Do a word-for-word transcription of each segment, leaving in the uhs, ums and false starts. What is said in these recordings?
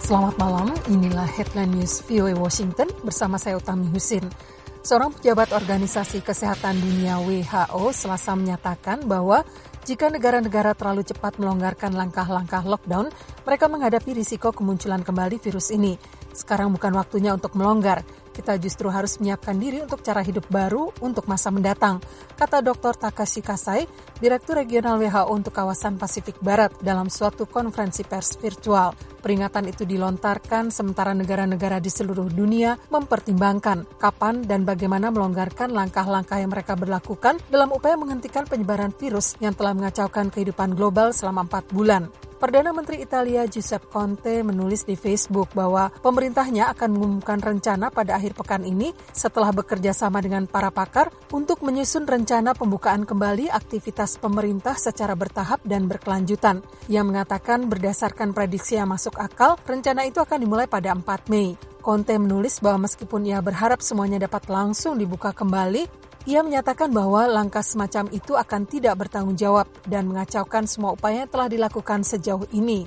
Selamat malam, inilah Headline News V O A Washington bersama saya Utami Husin. Seorang pejabat Organisasi Kesehatan Dunia W H O Selasa menyatakan bahwa jika negara-negara terlalu cepat melonggarkan langkah-langkah lockdown, mereka menghadapi risiko kemunculan kembali virus ini. Sekarang bukan waktunya untuk melonggar. Kita justru harus menyiapkan diri untuk cara hidup baru untuk masa mendatang, kata doktor Takashi Kasai, Direktur Regional W H O untuk kawasan Pasifik Barat dalam suatu konferensi pers virtual. Peringatan itu dilontarkan sementara negara-negara di seluruh dunia mempertimbangkan kapan dan bagaimana melonggarkan langkah-langkah yang mereka berlakukan dalam upaya menghentikan penyebaran virus yang telah mengacaukan kehidupan global selama empat bulan. Perdana Menteri Italia Giuseppe Conte menulis di Facebook bahwa pemerintahnya akan mengumumkan rencana pada akhir pekan ini setelah bekerja sama dengan para pakar untuk menyusun rencana pembukaan kembali aktivitas pemerintah secara bertahap dan berkelanjutan. Ia mengatakan berdasarkan prediksi yang masuk akal, rencana itu akan dimulai pada empat Mei. Conte menulis bahwa meskipun ia berharap semuanya dapat langsung dibuka kembali, ia menyatakan bahwa langkah semacam itu akan tidak bertanggung jawab dan mengacaukan semua upaya yang telah dilakukan sejauh ini.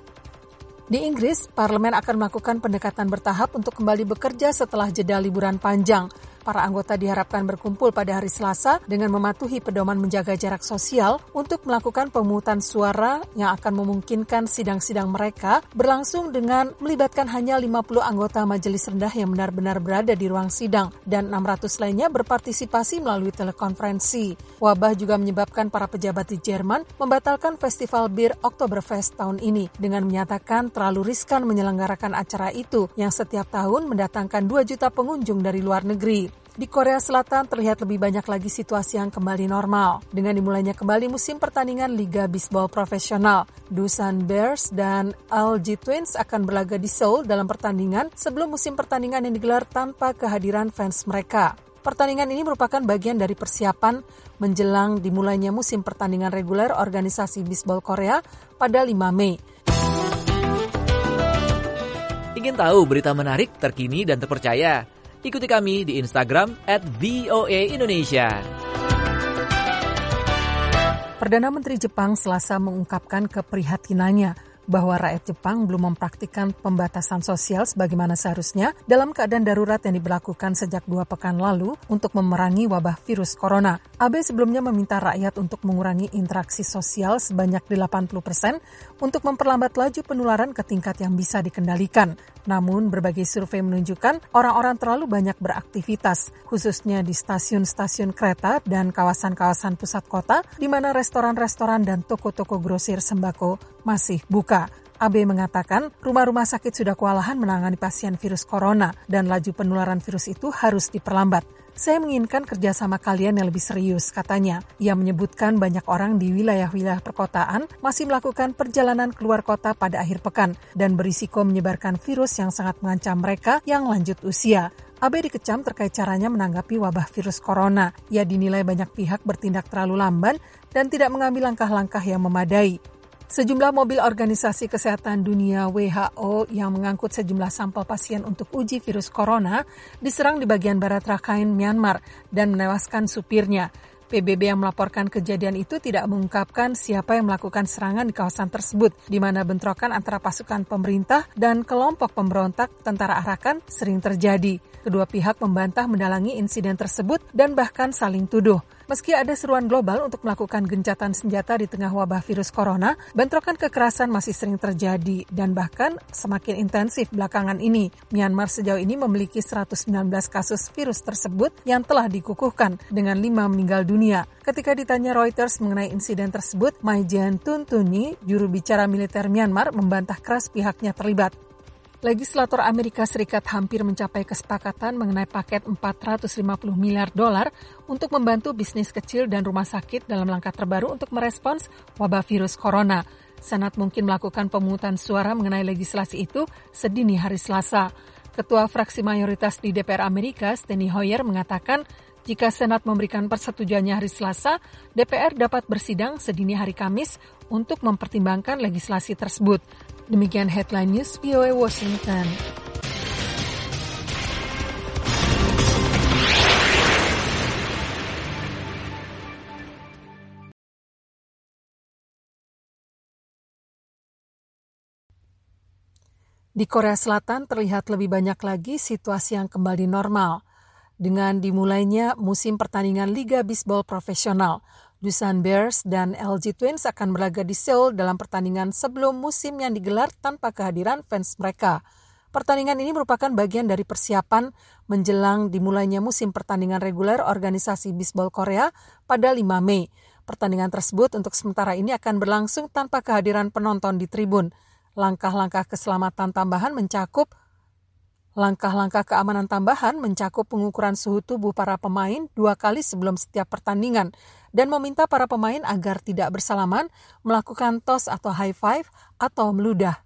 Di Inggris, parlemen akan melakukan pendekatan bertahap untuk kembali bekerja setelah jeda liburan panjang. Para anggota diharapkan berkumpul pada hari Selasa dengan mematuhi pedoman menjaga jarak sosial untuk melakukan pemungutan suara yang akan memungkinkan sidang-sidang mereka berlangsung dengan melibatkan hanya lima puluh anggota majelis rendah yang benar-benar berada di ruang sidang dan enam ratus lainnya berpartisipasi melalui telekonferensi. Wabah juga menyebabkan para pejabat di Jerman membatalkan festival bir Oktoberfest tahun ini dengan menyatakan terlalu riskan menyelenggarakan acara itu yang setiap tahun mendatangkan dua juta pengunjung dari luar negeri. Di Korea Selatan terlihat lebih banyak lagi situasi yang kembali normal. Dengan dimulainya kembali musim pertandingan Liga Bisbol Profesional, Doosan Bears dan L G Twins akan berlaga di Seoul dalam pertandingan sebelum musim pertandingan yang digelar tanpa kehadiran fans mereka. Pertandingan ini merupakan bagian dari persiapan menjelang dimulainya musim pertandingan reguler organisasi bisbol Korea pada lima Mei. Ingin tahu berita menarik, terkini, dan terpercaya? Ikuti kami di Instagram at V O A Indonesia. Perdana Menteri Jepang Selasa mengungkapkan keprihatinannya bahwa rakyat Jepang belum mempraktikkan pembatasan sosial sebagaimana seharusnya dalam keadaan darurat yang diberlakukan sejak dua pekan lalu untuk memerangi wabah virus corona. Abe sebelumnya meminta rakyat untuk mengurangi interaksi sosial sebanyak delapan puluh persen untuk memperlambat laju penularan ke tingkat yang bisa dikendalikan. Namun, berbagai survei menunjukkan orang-orang terlalu banyak beraktivitas, khususnya di stasiun-stasiun kereta dan kawasan-kawasan pusat kota, di mana restoran-restoran dan toko-toko grosir sembako masih buka. Abe mengatakan rumah-rumah sakit sudah kewalahan menangani pasien virus corona dan laju penularan virus itu harus diperlambat. Saya menginginkan kerjasama kalian yang lebih serius, katanya. Ia menyebutkan banyak orang di wilayah-wilayah perkotaan masih melakukan perjalanan keluar kota pada akhir pekan dan berisiko menyebarkan virus yang sangat mengancam mereka yang lanjut usia. Abe dikecam terkait caranya menanggapi wabah virus corona. Ia dinilai banyak pihak bertindak terlalu lamban dan tidak mengambil langkah-langkah yang memadai. Sejumlah mobil Organisasi Kesehatan Dunia W H O yang mengangkut sejumlah sampel pasien untuk uji virus corona diserang di bagian barat Rakhine, Myanmar, dan menewaskan supirnya. P B B yang melaporkan kejadian itu tidak mengungkapkan siapa yang melakukan serangan di kawasan tersebut, di mana bentrokan antara pasukan pemerintah dan kelompok pemberontak Tentara Arakan sering terjadi. Kedua pihak membantah mendalangi insiden tersebut dan bahkan saling tuduh. Meski ada seruan global untuk melakukan gencatan senjata di tengah wabah virus corona, bentrokan kekerasan masih sering terjadi dan bahkan semakin intensif belakangan ini. Myanmar sejauh ini memiliki seratus sembilan belas kasus virus tersebut yang telah dikukuhkan dengan lima meninggal dunia. Ketika ditanya Reuters mengenai insiden tersebut, Mai Jae-in, juru bicara militer Myanmar, membantah keras pihaknya terlibat. Legislator Amerika Serikat hampir mencapai kesepakatan mengenai paket empat ratus lima puluh miliar dolar untuk membantu bisnis kecil dan rumah sakit dalam langkah terbaru untuk merespons wabah virus corona. Senat mungkin melakukan pemungutan suara mengenai legislasi itu sedini hari Selasa. Ketua fraksi mayoritas di D P R Amerika, Steny Hoyer, mengatakan jika Senat memberikan persetujuannya hari Selasa, D P R dapat bersidang sedini hari Kamis untuk mempertimbangkan legislasi tersebut. Demikian Headline News V O A Washington. Di Korea Selatan terlihat lebih banyak lagi situasi yang kembali normal. Dengan dimulainya musim pertandingan Liga Bisbol Profesional, Doosan Bears dan L G Twins akan berlaga di Seoul dalam pertandingan sebelum musim yang digelar tanpa kehadiran fans mereka. Pertandingan ini merupakan bagian dari persiapan menjelang dimulainya musim pertandingan reguler organisasi bisbol Korea pada lima Mei. Pertandingan tersebut untuk sementara ini akan berlangsung tanpa kehadiran penonton di tribun. Langkah-langkah keselamatan tambahan mencakup Langkah-langkah keamanan tambahan mencakup pengukuran suhu tubuh para pemain dua kali sebelum setiap pertandingan dan meminta para pemain agar tidak bersalaman, melakukan tos atau high five atau meludah.